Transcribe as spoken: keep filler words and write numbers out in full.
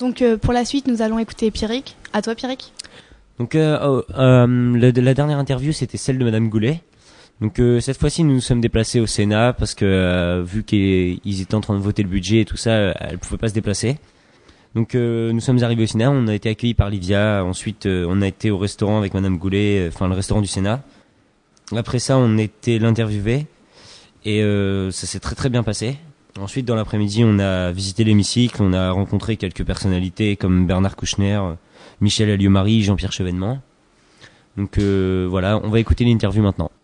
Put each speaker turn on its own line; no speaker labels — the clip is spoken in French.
Donc euh, pour la suite, nous allons écouter Pierrick. À toi, Pierrick.
Donc euh, euh, euh, le, la dernière interview, c'était celle de Madame Goulet. Donc euh, cette fois-ci, nous nous sommes déplacés au Sénat parce que euh, vu qu'ils étaient en train de voter le budget et tout ça, elle pouvait pas se déplacer. Donc euh, nous sommes arrivés au Sénat, on a été accueillis par Livia. Ensuite, euh, on a été au restaurant avec Madame Goulet, enfin le restaurant du Sénat. Après ça, on a été l'interviewer et euh, ça s'est très très bien passé. Ensuite, dans l'après-midi, on a visité l'hémicycle, on a rencontré quelques personnalités comme Bernard Kouchner, Michel Alliot-Marie, Jean-Pierre Chevènement. Donc euh, voilà, on va écouter l'interview maintenant.